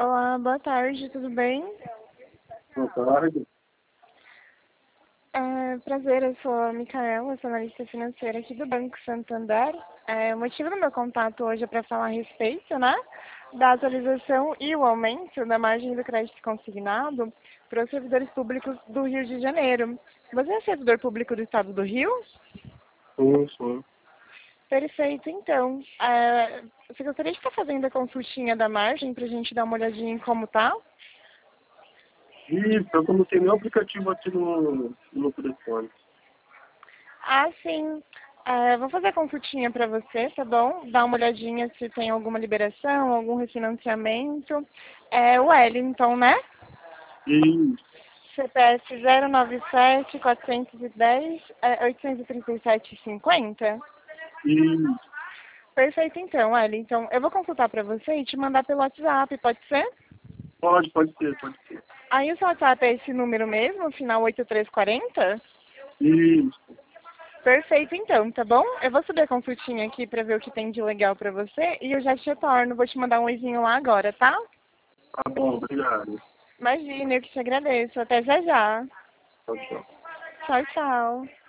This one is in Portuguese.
Olá, boa tarde, tudo bem? Boa tarde. Prazer, eu sou a Micaela, sou analista financeira aqui do Banco Santander. O motivo do meu contato hoje é para falar a respeito, né, da atualização e o aumento da margem do crédito consignado para os servidores públicos do Rio de Janeiro. Você é servidor público do Estado do Rio? Sim. Perfeito, então. Você gostaria de estar fazendo a consultinha da margem para a gente dar uma olhadinha em como tá? Isso, eu coloquei meu aplicativo aqui no telefone. Sim. Vou fazer a consultinha para você, tá bom? Dar uma olhadinha se tem alguma liberação, algum refinanciamento. É o Wellington, né? Isso, CPF 097 410 837,50. isso. Perfeito, então, Wellington. Eu vou consultar para você e te mandar pelo WhatsApp, pode ser? Pode ser. Aí o seu WhatsApp é esse número mesmo, final 8340? Isso. Perfeito, então, tá bom? Eu vou subir a consultinha aqui pra ver o que tem de legal pra você e eu já te retorno. Vou te mandar um oizinho lá agora, tá? Tá bom, obrigado. Imagina, eu que te agradeço. Até já já. Tchau, tchau. Tchau, tchau.